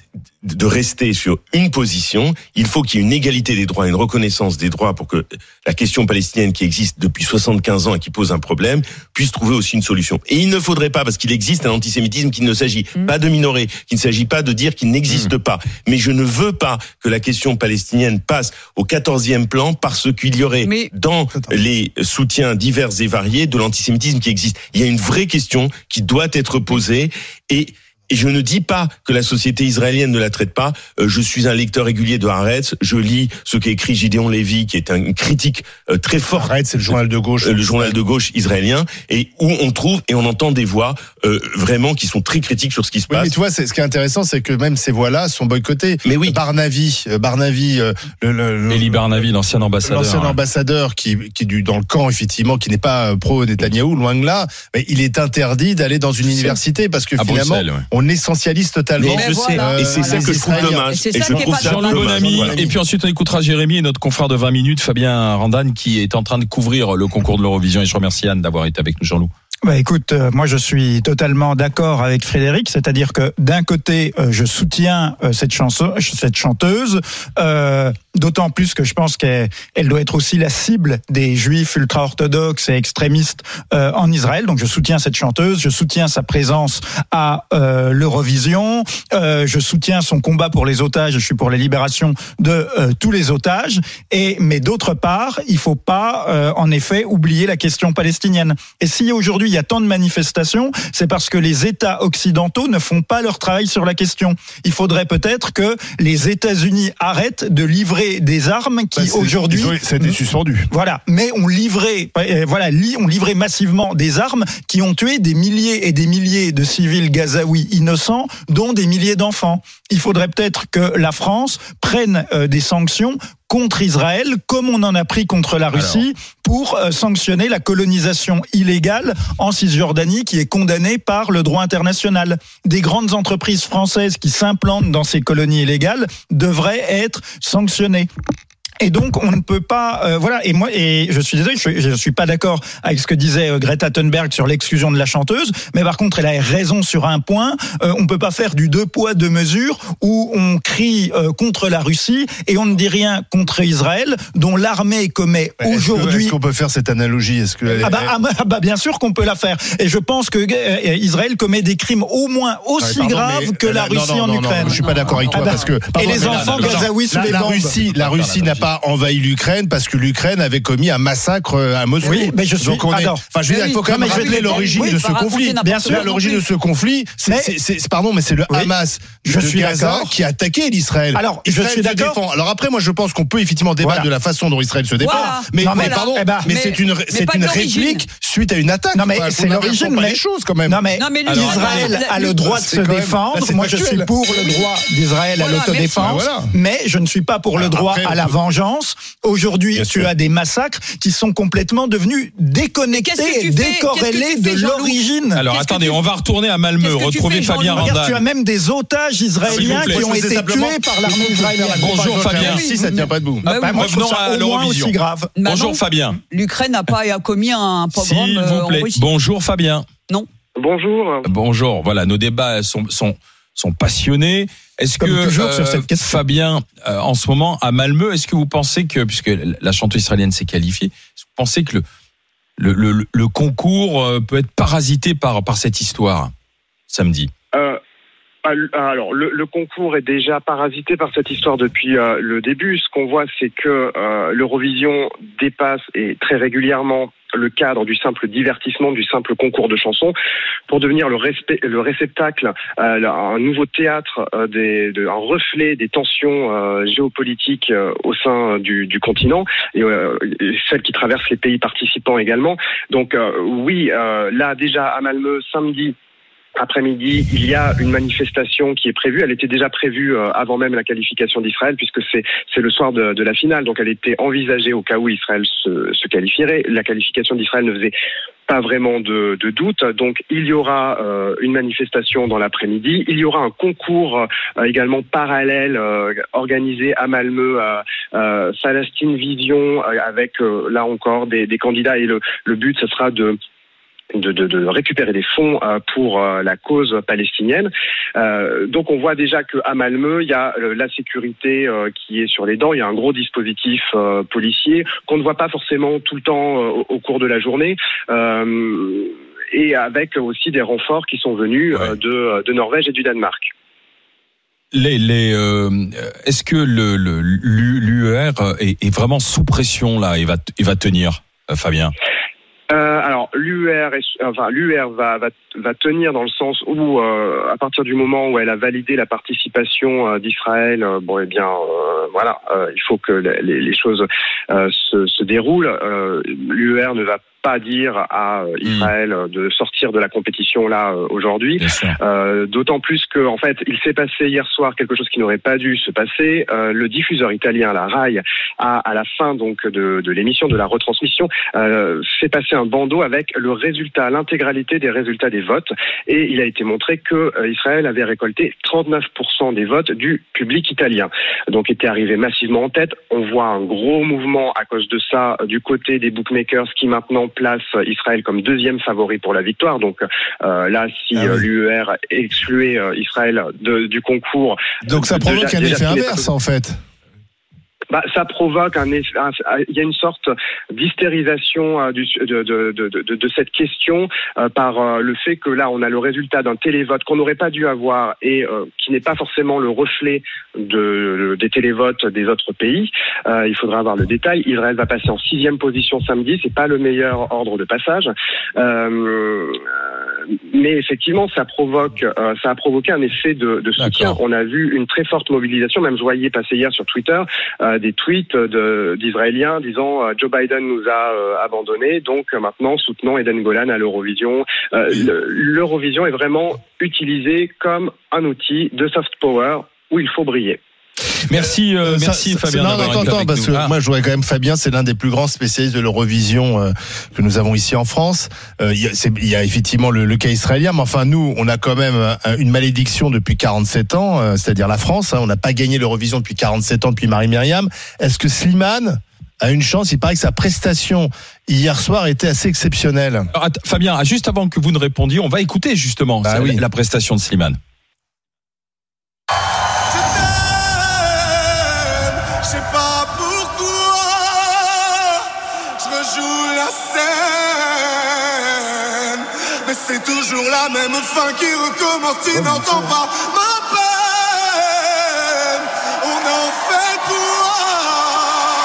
de rester sur une position, il faut qu'il y ait une égalité des droits, une reconnaissance des droits pour que la question palestinienne qui existe depuis soixante-quinze ans et qui pose un problème, puisse trouver aussi une solution. Et il ne faudrait pas, parce qu'il existe un antisémitisme qui ne s'agit mmh. pas de minorer, qu'il ne s'agit pas de dire qu'il n'existe mmh. pas. Mais je ne veux pas que la question palestinienne passe au quatorzième plan parce qu'il y aurait Mais... dans les soutiens divers et variés de l'antisémitisme qui existe. Il y a une vraie question qui doit être posée et Et je ne dis pas que la société israélienne ne la traite pas. Euh, je suis un lecteur régulier de Haaretz. Je lis ce qu'a écrit Gideon Lévy, qui est une critique euh, très forte. Haaretz, c'est le journal de gauche. Euh, le journal de gauche israélien, et où on trouve et on entend des voix euh, vraiment qui sont très critiques sur ce qui se oui, passe. Mais tu vois, c'est, ce qui est intéressant, c'est que même ces voix-là sont boycottées. Mais oui. Barnavi, euh, Barnavi, euh, le, le, Eli Barnavi, l'ancien ambassadeur. L'ancien hein. ambassadeur qui, qui est du, dans le camp, effectivement, qui n'est pas pro Netanyahou, loin de là. Mais il est interdit d'aller dans une université parce que à finalement, Bruxelles, ouais. on essentialise totalement. Mais je sais, voilà. et c'est voilà. ça que je trouve dommage. Et, et je trouve ça Jean-Loup Bonamy, et puis ensuite on écoutera Jérémy et notre confrère de vingt minutes, Fabien Randan, qui est en train de couvrir le concours de l'Eurovision. Et je remercie Anne d'avoir été avec nous, Jean-Loup. Bah écoute, euh, moi je suis totalement d'accord avec Frédéric, c'est-à-dire que d'un côté euh, je soutiens euh, cette chanson, cette chanteuse, euh, d'autant plus que je pense qu'elle elle doit être aussi la cible des juifs ultra-orthodoxes et extrémistes euh, en Israël. Donc je soutiens cette chanteuse, je soutiens sa présence à euh, l'Eurovision, euh, je soutiens son combat pour les otages, je suis pour la libération de euh, tous les otages. Et mais d'autre part, il faut pas euh, en effet oublier la question palestinienne. Et si aujourd'hui il y a tant de manifestations, c'est parce que les États occidentaux ne font pas leur travail sur la question. Il faudrait peut-être que les États-Unis arrêtent de livrer des armes qui bah, aujourd'hui, ça a été suspendu. Voilà, mais on livrait, euh, voilà, on livrait massivement des armes qui ont tué des milliers et des milliers de civils gazaouis innocents, dont des milliers d'enfants. Il faudrait peut-être que la France prenne euh, des sanctions contre Israël, comme on en a pris contre la Russie, Alors. pour euh, sanctionner la colonisation illégale en Cisjordanie qui est condamnée par le droit international. Des grandes entreprises françaises qui s'implantent dans ces colonies illégales devraient être sanctionnées. Et donc on ne peut pas euh, voilà et moi et je suis désolé je, je suis pas d'accord avec ce que disait euh, Greta Thunberg sur l'exclusion de la chanteuse, mais par contre elle a raison sur un point, euh, on peut pas faire du deux poids deux mesures où on crie euh, contre la Russie et on ne dit rien contre Israël dont l'armée commet est-ce aujourd'hui. Que, est-ce qu'on peut faire cette analogie? Est-ce que ah, bah, ah bah bien sûr qu'on peut la faire, et je pense que euh, Israël commet des crimes au moins aussi ah, pardon, graves que la Russie non, non, en non, Ukraine. Non, je suis pas d'accord avec toi ah bah, parce que pardon, et les enfants gazaouis sous les bombes. La Russie, la Russie n'a pas pas envahi l'Ukraine parce que l'Ukraine avait commis un massacre à Moscou. Oui, mais je suis. Donc on est. Alors, enfin, je veux dire, il faut quand même rappeler l'origine oui, de ce conflit. Bien sûr, l'origine de ce conflit, c'est, mais, c'est, c'est, pardon, mais c'est le oui, Hamas je de suis Gaza d'accord. qui a attaqué l'Israël. Alors, Israël je suis se d'accord. défend. Alors après, moi, je pense qu'on peut effectivement débattre Voilà. de la façon dont Israël se défend. Voilà. Mais, Non, mais mais pardon, eh ben, mais, mais- c'est une, mais c'est pas une de l'origine. réplique suite à une attaque. Non mais Enfin, c'est faut l'origine, pas mais les choses quand même. Non mais, Non, mais Alors, Israël attendez, a le droit de c'est se quand même- défendre. là, c'est Moi, je factuel. suis pour le droit d'Israël à Voilà, l'autodéfense, merci. Ah, voilà. mais je ne suis pas pour le Alors, droit après, à on la peut- vengeance. Aujourd'hui, Bien tu sûr. as des massacres qui sont complètement devenus déconnectés Mais qu'est-ce que et tu fais décorrélés Qu'est-ce que tu de fais, Jean-Loup l'origine. Alors Qu'est-ce que attendez, tu- on va retourner à Malmö, Qu'est-ce que tu retrouver fais, Fabien Jean-Loup Regarde, tu as Randall. même des otages israéliens S'il vous plaît, qui je ont vous été simplement- tués par l'armée israélienne. Bonjour, Fabien. Si ça tient pas debout. Bah Bah, oui, moi, je trouve revenons ça à au moins l'Eurovision. aussi grave. Bah Bonjour non, Fabien. L'Ukraine n'a pas commis un pogrom S'il euh, vous en plaît. Russie. Bonjour Fabien. Bonjour. Bonjour. Voilà, nos débats sont sont sont passionnés. Est-ce Comme que toujours sur cette question. Fabien, euh, en ce moment à Malmö, est-ce que vous pensez que, puisque la chanteuse israélienne s'est qualifiée, est-ce que vous pensez que le le le, le concours euh, peut être parasité par par cette histoire samedi? Euh, alors, le, le concours est déjà parasité par cette histoire depuis euh, le début. Ce qu'on voit, c'est que euh, l'Eurovision dépasse et très régulièrement le cadre du simple divertissement, du simple concours de chansons, pour devenir le, respect, le réceptacle, euh, un nouveau théâtre, euh, des, de, un reflet des tensions euh, géopolitiques euh, au sein du, du continent, et euh, celles qui traversent les pays participants également. Donc euh, oui, euh, là déjà à Malmö, samedi, après-midi, il y a une manifestation qui est prévue. Elle était déjà prévue euh, avant même la qualification d'Israël, puisque c'est c'est le soir de, de la finale. Donc elle était envisagée au cas où Israël se, se qualifierait. La qualification d'Israël ne faisait pas vraiment de, de doute. Donc il y aura euh, une manifestation dans l'après-midi. Il y aura un concours euh, également parallèle euh, organisé à Malmö, à euh, Palestine Vision, euh, avec euh, là encore des, des candidats. Et le, le but, ce sera de De, de, de récupérer des fonds euh, pour euh, la cause palestinienne. Euh, donc on voit déjà qu'à Malmö, il y a euh, la sécurité euh, qui est sur les dents, il y a un gros dispositif euh, policier qu'on ne voit pas forcément tout le temps euh, au, au cours de la journée. Euh, et avec aussi des renforts qui sont venus euh, de, de Norvège et du Danemark. Les, les, euh, est-ce que le, le, l'U E R est, est vraiment sous pression là et va, et va tenir, Fabien? Euh, alors l'U E R, est, enfin l'U E R va, va va tenir dans le sens où euh, à partir du moment où elle a validé la participation euh, d'Israël, euh, bon eh bien euh, voilà, euh, il faut que les, les choses euh, se, se déroulent. Euh, L'U E R ne va pas dire à Israël mmh. de sortir de la compétition là aujourd'hui. Euh, d'autant plus que en fait, il s'est passé hier soir quelque chose qui n'aurait pas dû se passer. Euh, le diffuseur italien, la Rai, a à la fin donc de, de l'émission, de la retransmission, euh, fait passer un bandeau avec le résultat, l'intégralité des résultats des votes, et il a été montré que euh, Israël avait récolté trente-neuf pour cent des votes du public italien. Donc était arrivé massivement en tête. On voit un gros mouvement à cause de ça du côté des bookmakers qui maintenant place Israël comme deuxième favori pour la victoire. Donc euh, là, si ah oui. l'U E R excluait euh, Israël de, du concours... Donc ça provoque déjà, un effet inverse, en fait. Bah, ça provoque un, un, il y a une sorte d'hystérisation euh, du, de, de, de, de, de cette question euh, par euh, le fait que là on a le résultat d'un télévote qu'on n'aurait pas dû avoir et euh, qui n'est pas forcément le reflet de, de, des télévotes des autres pays. Euh, il faudra avoir le détail. Israël va passer en sixième position samedi, c'est pas le meilleur ordre de passage, euh, mais effectivement ça provoque, euh, ça a provoqué un effet de, de soutien. On a vu une très forte mobilisation, même je voyais passer hier sur Twitter. Euh, des tweets de, d'Israéliens disant euh, Joe Biden nous a euh, abandonnés, donc euh, maintenant soutenons Eden Golan à l'Eurovision. Euh, le, L'Eurovision est vraiment utilisée comme un outil de soft power où il faut briller. Merci, euh, ça, merci ça, Fabien. Non, attends, attends, parce nous. que ah. moi je vois quand même Fabien, c'est l'un des plus grands spécialistes de l'Eurovision euh, que nous avons ici en France. Il euh, y, y a effectivement le, le cas israélien, mais enfin nous, on a quand même une malédiction depuis quarante-sept ans, euh, c'est-à-dire la France. Hein, on n'a pas gagné l'Eurovision depuis quarante-sept ans, depuis Marie-Myriam. Est-ce que Slimane a une chance? Il paraît que sa prestation hier soir était assez exceptionnelle. Alors, att- Fabien, juste avant que vous ne répondiez, on va écouter justement bah, oui. la prestation de Slimane. C'est toujours la même fin qui recommence, tu n'entends pas ma peine. On en fait quoi?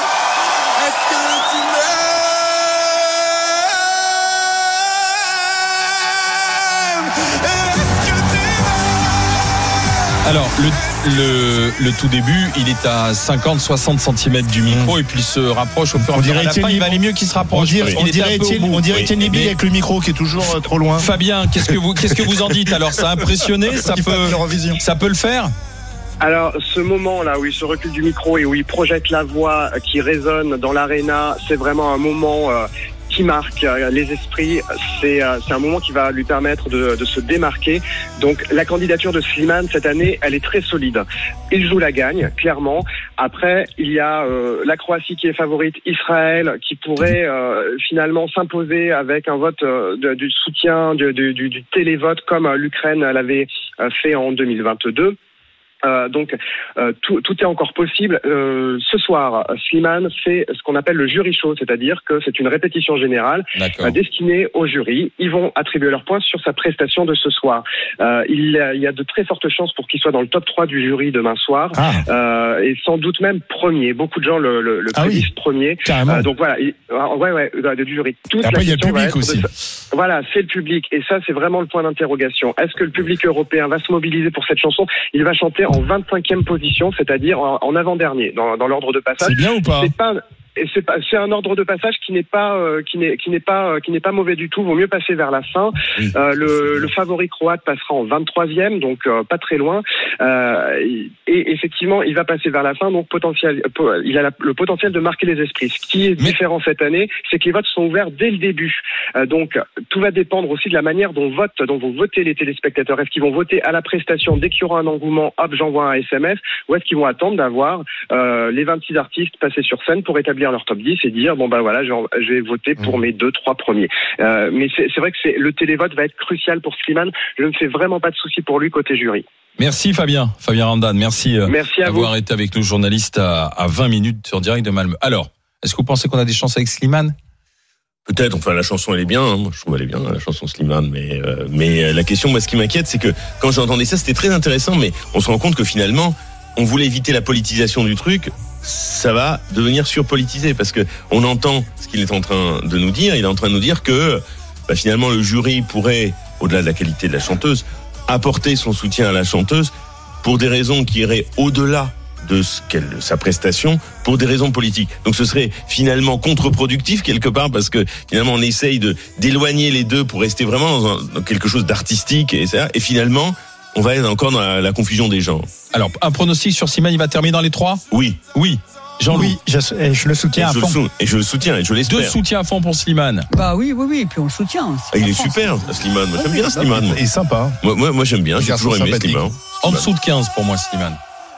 le, le tout début, il est à cinquante à soixante centimètres du micro mmh. et puis il se rapproche au fur et à mesure. À la fin, il va aller mieux qu'il se rapproche. On dirait, on dirait Étienne, on dirait Étienne Liby avec le micro qui est toujours euh, trop loin. Fabien, qu'est-ce que vous, qu'est-ce que vous en dites? Alors, ça a impressionné, ça peut, ça peut le faire? Alors, ce moment-là où il se recule du micro et où il projette la voix qui résonne dans l'aréna, c'est vraiment un moment euh, qui marque les esprits. C'est, euh, c'est un moment qui va lui permettre de, de se démarquer. Donc, la candidature de Slimane cette année, elle est très solide. Il joue la gagne, clairement. Après, il y a euh, la Croatie qui est favorite, Israël qui pourrait euh, finalement s'imposer avec un vote euh, de, du soutien, du, du, du télévote comme euh, l'Ukraine l'avait euh, fait en deux mille vingt-deux. Euh, donc euh, tout, tout est encore possible. Euh, ce soir, Slimane fait ce qu'on appelle le jury show, c'est-à-dire que c'est une répétition générale euh, destinée au jury. Ils vont attribuer leurs points sur sa prestation de ce soir. Euh, il, il y a de très fortes chances pour qu'il soit dans le top trois du jury demain soir, ah. euh, et sans doute même premier. Beaucoup de gens le, le, le prédisent ah oui. premier. Euh, donc voilà, il, ouais ouais, du jury. Toute Après, la il y a le public aussi. De, voilà, c'est le public, et ça c'est vraiment le point d'interrogation. Est-ce que le public européen va se mobiliser pour cette chanson? Il va chanter en vingt-cinquième position, c'est-à-dire en, en avant-dernier dans, dans l'ordre de passage. C'est bien ou pas? C'est pas Et c'est, pas, c'est un ordre de passage qui n'est pas euh, qui n'est qui n'est pas euh, qui n'est pas mauvais du tout. Vaut mieux passer vers la fin. Oui, euh, le, le favori croate passera en vingt-troisième, donc euh, pas très loin. Euh, et effectivement, il va passer vers la fin, donc potentiel. Il a la, le potentiel de marquer les esprits. Ce qui est Mais... différent cette année, c'est que les votes sont ouverts dès le début. Euh, donc tout va dépendre aussi de la manière dont vote, dont vont voter les téléspectateurs. Est-ce qu'ils vont voter à la prestation dès qu'il y aura un engouement, hop, j'envoie un S M S, ou est-ce qu'ils vont attendre d'avoir euh, les vingt-six artistes passés sur scène pour établir leur top dix et dire bon ben voilà, je vais voter pour mes deux trois premiers. Euh, mais c'est, c'est vrai que c'est, le télévote va être crucial pour Slimane. Je ne me fais vraiment pas de soucis pour lui côté jury. Merci Fabien, Fabien Randan, merci, merci d'avoir été avec nous, journaliste à, à vingt minutes en direct de Malmö. Alors, est-ce que vous pensez qu'on a des chances avec Slimane? Peut-être, enfin la chanson elle est bien, hein. Moi je trouve elle est bien la chanson Slimane, mais euh, mais la question, moi ce qui m'inquiète, c'est que quand j'entendais ça, c'était très intéressant, mais on se rend compte que finalement on voulait éviter la politisation du truc. Ça va devenir surpolitisé parce que on entend ce qu'il est en train de nous dire. Il est en train de nous dire que bah, finalement le jury pourrait, au-delà de la qualité de la chanteuse, apporter son soutien à la chanteuse pour des raisons qui iraient au-delà de ce qu'elle, sa prestation, pour des raisons politiques. Donc ce serait finalement contre-productif quelque part parce que finalement on essaye de d'éloigner les deux pour rester vraiment dans, un, dans quelque chose d'artistique et ça. Et finalement on va être encore dans la, la confusion des gens. Alors, un pronostic sur Slimane, il va terminer dans les trois? Oui. Oui. Jean-Louis. Oui, je, je le soutiens et à je fond. Le sou- et je le soutiens, et je l'espère. Deux soutiens à fond pour Slimane. Bah oui, oui, oui, et puis on le soutient. Ah, il est super, Slimane. Moi, j'aime bien Slimane. Il est sympa. Moi, moi, moi j'aime bien. J'ai toujours aimé Slimane. En dessous de quinze pour moi, Slimane.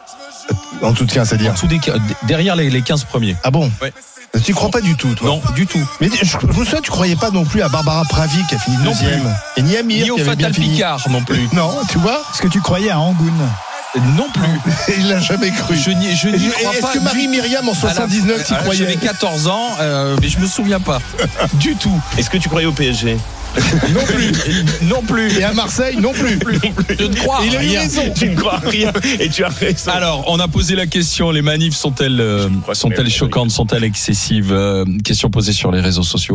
En dessous de quinze, c'est-à-dire? En dessous des, derrière les, les quinze premiers. Ah bon? Ouais. Tu crois pas du tout, toi? Non, du tout. Mais je, je me souviens, tu croyais pas non plus à Barbara Pravi qui a fini non deuxième. Plus. Et ni Amir ni au qui avait bien Fatal fini. Picard non plus. Non, tu vois? Est-ce que tu croyais à Angoun? Non plus. Il l'a jamais cru. Je n'y, je n'y crois Est-ce pas. que Marie-Myriam en soixante-dix-neuf, tu croyais? J'avais quatorze ans, euh, mais je me souviens pas. Du tout. Est-ce que tu croyais au P S G? Non plus. Non plus. Et à Marseille, non plus. Je ne crois Il a eu rien. raison. Tu ne crois rien et tu as raison. Alors, on a posé la question, les manifs sont-elles, euh, sont-elles choquantes, sont-elles excessives? euh, Question posée sur les réseaux sociaux.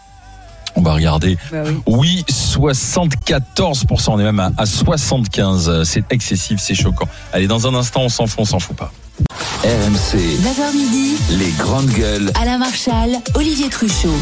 On va regarder. Bah oui. Oui, soixante-quatorze pour cent, on est même à, à soixante-quinze. C'est excessif, c'est choquant. Allez, dans un instant, on s'en fout, on s'en fout pas. R M C, neuf heures midi, les grandes gueules. Alain Marchal, Olivier Truchot.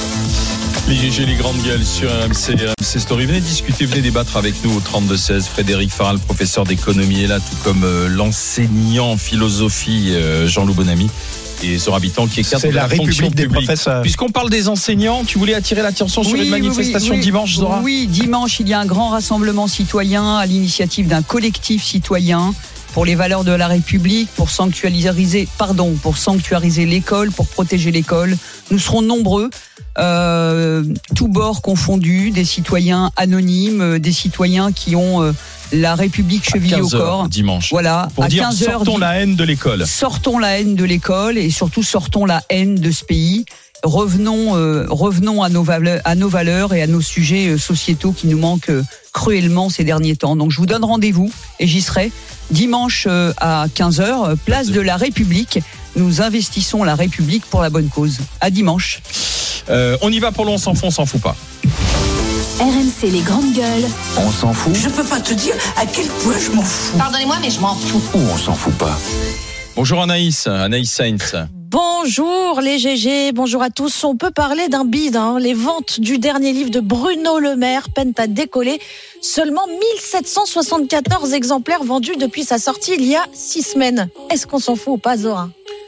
Les G G, les grandes gueules sur R M C, R M C Story. Venez discuter, venez débattre avec nous au trente-deux seize. Frédéric Farral, professeur d'économie, est là, tout comme euh, l'enseignant en philosophie euh, Jean-Loup Bonamy. Et son habitant qui est cadre C'est de la, la République des publique. professeurs. Puisqu'on parle des enseignants, tu voulais attirer l'attention sur Oui, une manifestation oui, oui, dimanche, Zora? Oui, dimanche, il y a un grand rassemblement citoyen à l'initiative d'un collectif citoyen pour les valeurs de la République, pour sanctuariser, pardon, pour sanctuariser l'école, pour protéger l'école. Nous serons nombreux, euh, tous bords confondus, des citoyens anonymes, des citoyens qui ont euh, la République chevillée au corps. Dimanche. Voilà, pour à dire quinze heures, sortons la haine de l'école. Sortons la haine de l'école et surtout sortons la haine de ce pays. Revenons, euh, revenons à nos valeurs, à nos valeurs et à nos sujets sociétaux qui nous manquent euh, cruellement ces derniers temps. Donc je vous donne rendez-vous et j'y serai dimanche euh, à quinze heures, place de la République. Nous investissons la République pour la bonne cause. À dimanche. Euh, on y va pour l'on s'en fout, on s'en fout pas. R M C'est les grandes gueules. On s'en fout Je peux pas te dire à quel point je m'en fous. Pardonnez-moi, mais je m'en fous. ou on s'en fout pas? Bonjour Anaïs, Anaïs Sainz. Bonjour les G G, bonjour à tous. On peut parler d'un bide, hein. Les ventes du dernier livre de Bruno Le Maire peinent à décoller. Seulement mille sept cent soixante-quatorze exemplaires vendus depuis sa sortie il y a six semaines. Est-ce qu'on s'en fout ou pas, Zora?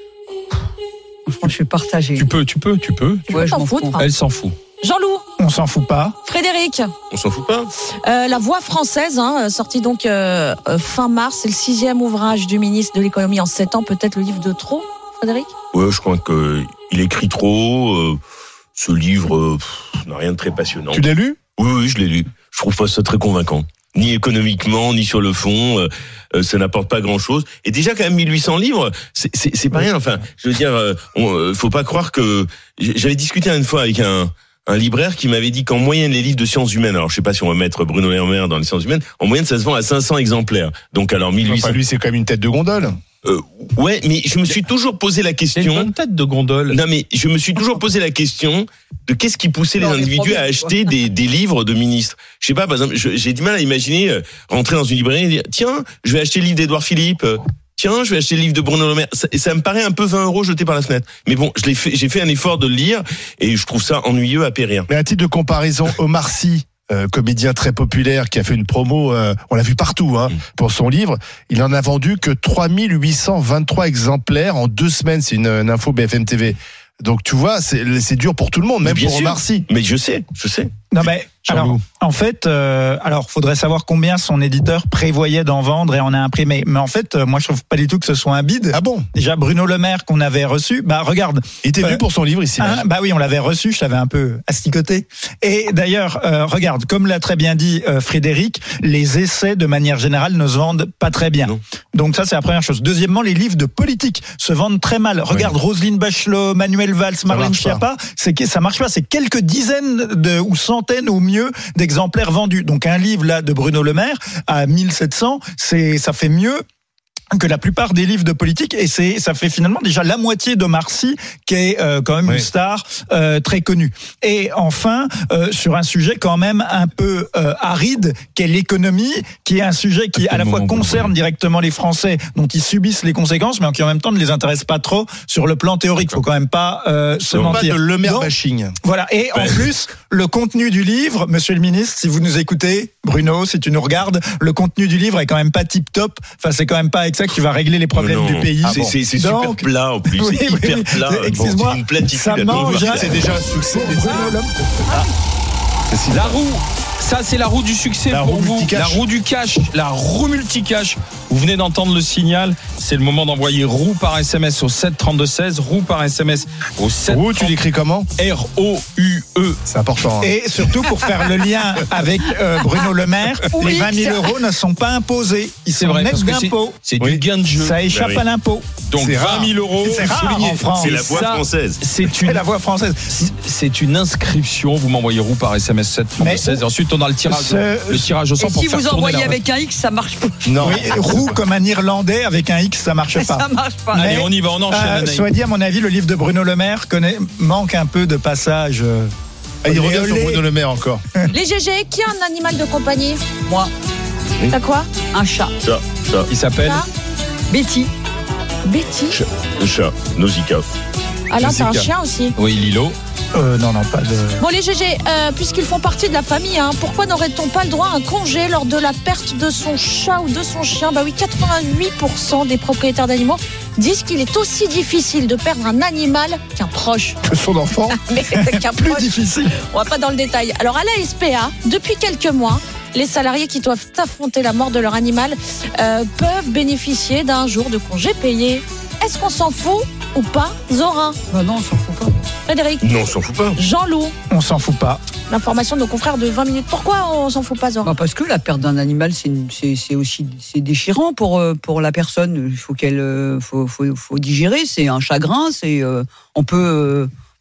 Franchement, je suis partagée. Tu peux, tu peux, tu peux. Tu peux t'en foutre. Elle s'en fout. Jean-Loup. On s'en fout pas. Frédéric. On s'en fout pas. Euh, la Voix française, hein, sortie donc euh, euh, fin mars, c'est le sixième ouvrage du ministre de l'économie en sept ans, peut-être le livre de trop, Frédéric? Ouais, je crois que il écrit trop. Euh, ce livre euh, pff, n'a rien de très passionnant. Tu l'as lu? Oui, oui, je l'ai lu. Je trouve pas ça très convaincant. Ni économiquement, ni sur le fond, euh, euh, ça n'apporte pas grand-chose. Et déjà, quand même, mille huit cents livres, c'est, c'est, c'est pas rien. Enfin, je veux dire, euh, on, euh, faut pas croire que... J'avais discuté une fois avec un... un libraire qui m'avait dit qu'en moyenne, les livres de sciences humaines, alors je sais pas si on va mettre Bruno Le Maire dans les sciences humaines, en moyenne, ça se vend à cinq cents exemplaires. Donc alors mille huit cents... Enfin, lui, c'est quand même une tête de gondole. Euh, ouais, mais je me suis toujours posé la question... C'est une bonne tête de gondole. Non, mais je me suis toujours posé la question de qu'est-ce qui poussait les Non, individus les à acheter des, des livres de ministres. Je sais pas, par exemple, je- j'ai du mal à imaginer euh, rentrer dans une librairie et dire, tiens, je vais acheter le livre d'Édouard Philippe, euh, tiens, je vais acheter le livre de Bruno Le Maire. Ça, ça me paraît un peu vingt euros jetés par la fenêtre. Mais bon, je l'ai fait, j'ai fait un effort de le lire et je trouve ça ennuyeux à périr. Mais à titre de comparaison, Omar Sy, euh, comédien très populaire qui a fait une promo, euh, on l'a vu partout, hein, pour son livre, il en a vendu que trois mille huit cent vingt-trois exemplaires en deux semaines. C'est une, une info B F M T V. Donc tu vois, c'est, c'est dur pour tout le monde, même Bien pour sûr. Omar Sy. Mais je sais, je sais. Non mais alors, en fait, euh, alors faudrait savoir combien son éditeur prévoyait d'en vendre et en a imprimé. Mais en fait, euh, moi je trouve pas du tout que ce soit un bide. Ah bon? Déjà Bruno Le Maire qu'on avait reçu, bah regarde. Il était venu Euh, pour son livre ici. Hein, bah oui, on l'avait reçu, je l'avais un peu asticoté. Et d'ailleurs, euh, regarde, comme l'a très bien dit euh, Frédéric, les essais de manière générale ne se vendent pas très bien. Non. Donc ça, c'est la première chose. Deuxièmement, les livres de politique se vendent très mal. Regarde, Roselyne Bachelot, Manuel Valls, Marlène marche pas. Schiappa, c'est que ça marche pas. C'est quelques dizaines de ou centaines au mieux d'exemplaires vendus. Donc un livre là de Bruno Le Maire à mille sept cents, c'est ça fait mieux que la plupart des livres de politique, et c'est ça fait finalement déjà la moitié d'Omar Sy, qui est euh, quand même Oui. une star euh, très connue. Et enfin, euh, sur un sujet quand même un peu euh, aride, qu'est l'économie, qui est un sujet qui à la fois concerne directement les Français, dont ils subissent les conséquences, mais qui en même temps ne les intéresse pas trop sur le plan théorique. Faut quand même pas euh, se Pas mentir. de Le Maire Donc, bashing. voilà. Et en plus, le contenu du livre, monsieur le ministre, si vous nous écoutez, Bruno, si tu nous regardes, le contenu du livre est quand même pas tip top. Enfin, c'est quand même pas avec ça que tu vas régler les problèmes Non, du pays. C'est, c'est, c'est super Donc, plat en plus, oui, c'est hyper oui, plat. excuse-moi, C'est une platitude ça à mange, trouver. hein. C'est déjà un succès. La roue, ça c'est la roue du succès La pour roue vous. multicash. La roue du cash, la roue multicash. Vous venez d'entendre le signal. C'est le moment d'envoyer roue par S M S au sept trente-deux seize. Roue par S M S au sept. Roux, tu l'écris comment? R O U E. C'est important. hein. Et surtout pour faire le lien avec euh, Bruno Le Maire, Oui, les vingt mille c'est- euros ne sont pas imposés. Ils C'est sont vrai, nets parce que c'est, d'impôts. c'est Oui. du gain de jeu. Ça échappe Bah oui. à l'impôt. Donc C'est vingt rare. mille euros. C'est rare souligné. en France. C'est la voix Ça, française. C'est C'est une, la voix française. c'est une inscription. Vous m'envoyez roue par S M S sept trente-deux seize. Et ensuite, on a le tirage, Ce- le tirage au Et sort pour si faire vous tourner envoyez la roue. avec un X, ça marche pas. Non. Oui, roux comme un Irlandais avec un X, ça marche pas. Ça marche pas. Allez, Mais, on y va, on enchaîne. Euh, Anaïs. soit dit, à mon avis, le livre de Bruno Le Maire connaît, manque un peu de passages. euh, Ah, il olé, revient sur olé. Bruno Le Maire encore. Les G G, qui a un animal de compagnie? Moi, T'as quoi? un chat. Ça, ça, Il s'appelle Ça Betty. Betty. le chat, Nausicaa. Alain, t'as un Jessica. chien aussi. Oui, Lilo. Euh, non, non, pas de. Bon, les G G, euh, puisqu'ils font partie de la famille, hein, pourquoi n'aurait-on pas le droit à un congé lors de la perte de son chat ou de son chien? Bah oui, quatre-vingt-huit pour cent des propriétaires d'animaux disent qu'il est aussi difficile de perdre un animal qu'un proche. Que son enfant. Mais qu'un Plus proche. difficile. On va pas dans le détail. Alors à la S P A, depuis quelques mois, les salariés qui doivent affronter la mort de leur animal euh, peuvent bénéficier d'un jour de congé payé. Est-ce qu'on s'en fout ou pas, Zora? Bah non, on s'en fout pas. Frédéric? Non, on s'en fout pas. Jean-Loup? On s'en fout pas. L'information de nos confrères de vingt minutes. Pourquoi on s'en fout pas, Zora? Bah parce que la perte d'un animal, c'est, une- c'est, c'est aussi c'est déchirant pour, euh, pour la personne. Il faut qu'elle euh, faut, faut, faut digérer. C'est un chagrin. C'est, euh, on peut. euh,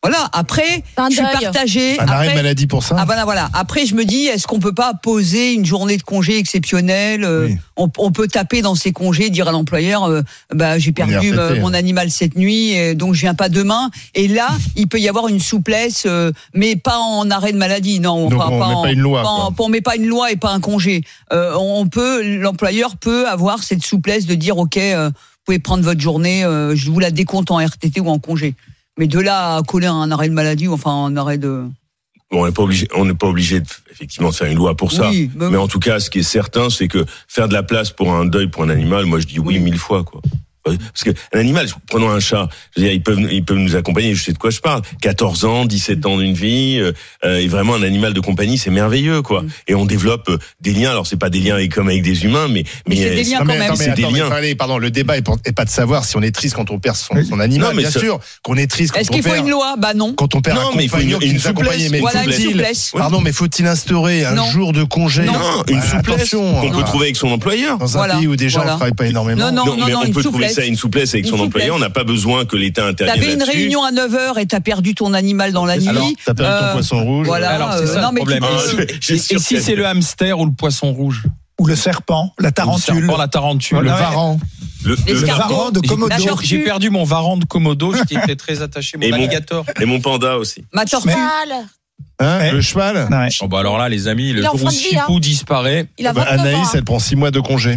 Voilà. Après, je suis partagée. Un arrêt Après, maladie pour ça. Ah voilà, voilà. Après, je me dis, est-ce qu'on peut pas poser une journée de congé exceptionnelle euh, Oui. on, on peut taper dans ces congés, dire à l'employeur, euh, bah j'ai perdu R T T, euh, mon hein. animal cette nuit, et donc je viens pas demain. Et là, il peut y avoir une souplesse, euh, mais pas en arrêt de maladie, non. Donc, Enfin, on met en- pas une loi, pas en- quoi. on met pas une loi et pas un congé. Euh, on peut, l'employeur peut avoir cette souplesse de dire, ok, euh, vous pouvez prendre votre journée, euh, je vous la décompte en R T T ou en congé. Mais de là à coller un arrêt de maladie ou enfin un arrêt de... Bon, on n'est pas obligé, on n'est pas obligé de, effectivement de faire une loi pour ça. Oui, bah oui. Mais en tout cas, ce qui est certain, c'est que faire de la place pour un deuil pour un animal, moi je dis oui, Oui. mille fois quoi. Parce que un animal, prenons un chat, je veux dire, ils peuvent, ils peuvent nous accompagner. Je sais de quoi je parle. quatorze ans, dix-sept ans d'une vie, euh, et vraiment un animal de compagnie, c'est merveilleux quoi. Mm. Et on développe euh, des liens. Alors c'est pas des liens avec- comme avec des humains, mais Mais c'est euh, des liens Non, quand mais même. attends, mais C'est des attends, mais liens. allez, pardon, le débat est, pour- est pas de savoir si on est triste quand on perd son, son animal, Non, mais bien ça- sûr, qu'on est triste quand Est-ce on qu'il faut perd. une loi? Bah non. Quand on perd Non, un mais il faut compagnon une- qui une nous accompagnait, souplesse. mais Voilà, une faut-il- souplesse. Pardon, mais faut-il instaurer un Non. jour de congé Non. Non, une Bah, souplesse attention, qu'on hein. peut trouver avec son employeur. Dans un Voilà, pays où déjà voilà. on travaille pas énormément. Non, non, Donc, mais on une peut trouver souplesse. ça une souplesse avec Une son souplesse. employeur. On n'a pas besoin que l'État intervienne T'avais une là-dessus. réunion à neuf heures et t'as perdu ton animal dans la nuit. Alors, t'as perdu ton Euh, poisson rouge. Voilà. Alors c'est euh, ça non, le mais problème. tu peux- Ah, Et j'ai- si- j'ai et sûr si que- c'est le hamster ou le poisson rouge? Ou le serpent, la Ou le tarentule. serpent, la tarentule. Le Ouais. varan. Le, Les le- Le escargots. varan de J'ai- Komodo. La j'ai- tortue. J'ai perdu mon varan de Komodo, j'étais étais très attaché, mon Et mon- alligator. et mon panda aussi. Ma tortue. Cheval. Hein, Ouais. le cheval. Ouais. Oh bah alors là, les amis, le Il est en jour où fin de vie, hein. Chipou disparaît. Il a Bah, vingt-neuf ans. Anaïs, hein. elle prend six mois de congé.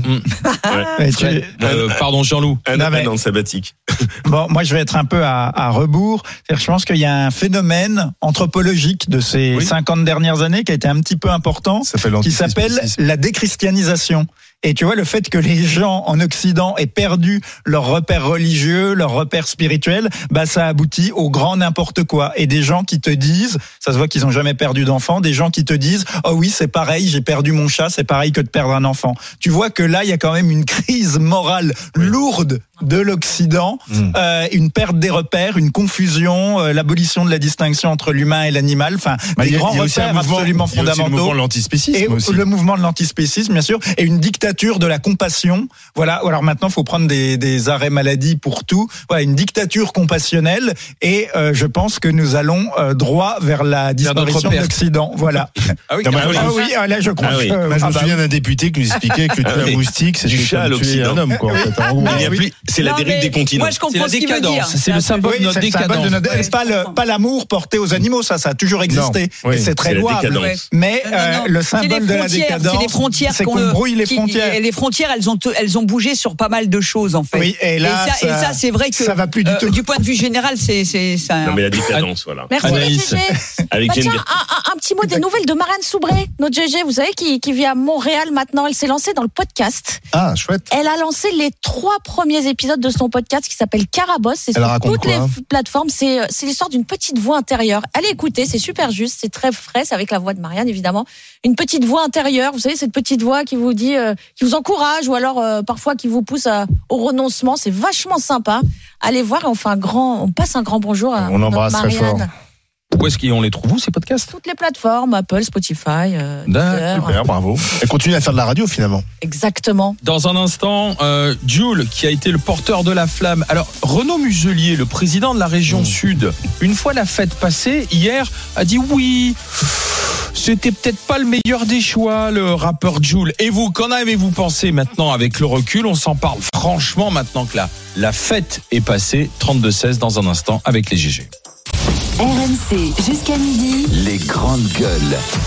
Et tu- Euh, pardon, Jean-Loup. Un Non, mais- an sabbatique. Bon, moi, je vais être un peu à, à rebours. C'est-à-dire, je pense qu'il y a un phénomène anthropologique de ces Oui. cinquante dernières années qui a été un petit peu important, Ça s'appelle qui s'appelle l'antispécisme. la déchristianisation. Et tu vois, le fait que les gens en Occident aient perdu leurs repères religieux, leurs repères spirituels, bah, ça aboutit au grand n'importe quoi. Et des gens qui te disent, ça se voit qu'ils ont jamais perdu d'enfant, des gens qui te disent, oh oui, c'est pareil, j'ai perdu mon chat, c'est pareil que de perdre un enfant. Tu vois que là, il y a quand même une crise morale lourde de l'Occident, Mm. euh, une perte des repères, une confusion, euh, l'abolition de la distinction entre l'humain et l'animal, enfin, Bah, des il y a- grands il y a aussi un repères mouvement- absolument il y a aussi le fondamentaux. mouvement de l'antispécisme Et aussi. le mouvement de l'antispécisme, bien sûr, et une dictature de la compassion. Voilà. Alors maintenant, il faut prendre des, des arrêts maladie pour tout. Voilà, une dictature compassionnelle. Et euh, je pense que nous allons euh, droit vers la notre disparition de perte. l'Occident. Voilà. Ah oui, Non, mais carrément. Ah oui, ah là, je crois Ah oui. que. Moi, je ah me bah, souviens d'un député qui nous expliquait que tuer Ah oui. un moustique, c'était Du chat à comme tuer l'Occident. un homme, quoi. En fait, en gros. Il y a oui. plus, c'est la Non, dérive mais des continents. Moi, je C'est comprends la ce qu'il veut dire. décadence. C'est le symbole Oui, de notre c'est le symbole de décadence. notre- c'est pas le, pas l'amour porté aux animaux, ça, ça a toujours existé. Non, oui. Et c'est très C'est la louable. décadence. Ouais. Mais Non, non, euh, non. le C'est symbole les de la frontières, décadence, c'est les frontières c'est qu'on le- brouille les qui- frontières. Et les frontières, elles ont, elles ont bougé sur pas mal de choses, en fait. Oui, et là, ça, et ça- ça, c'est vrai que ça va plus du euh, tout. du point de vue général, c'est c'est ça. Non mais la décadence, voilà. Merci Anaïs. les G G. Avec Bah, tiens, Geneviève- un, un- un petit mot des nouvelles de Marianne Soubré, notre G G, vous savez, qui, qui vit à Montréal maintenant. Elle s'est lancée dans le podcast. Ah, chouette. Elle a lancé les trois premiers épisodes de son podcast qui s'appelle Carabosse. C'est Elle sur raconte toutes quoi, les hein f- plateformes. C'est euh, c'est l'histoire d'une petite voix intérieure. Allez écouter, c'est super juste, c'est très frais, c'est avec la voix de Marianne évidemment. Une petite voix intérieure, vous savez, cette petite voix qui vous dit, euh, qui vous encourage ou alors euh, parfois qui vous pousse à- au renoncement. C'est vachement sympa. Allez voir et on fait un grand, on passe un grand bonjour à On notre embrasse très Marianne. fort. Où est-ce qu'on les trouve, où, ces podcasts? Toutes les plateformes, Apple, Spotify, euh, D'accord. Deezer. Super, bravo. Elle continue à faire de la radio, finalement. Exactement. Dans un instant, euh, Jules, qui a été le porteur de la flamme. Alors, Renaud Muselier, le président de la région Mmh. Sud, une fois la fête passée, hier, a dit oui, c'était peut-être pas le meilleur des choix, le rappeur Jules. Et vous, qu'en avez-vous pensé maintenant avec le recul? On s'en parle franchement maintenant que la, la fête est passée. trente-deux seize dans un instant avec les G G. R M C jusqu'à midi. Les grandes gueules.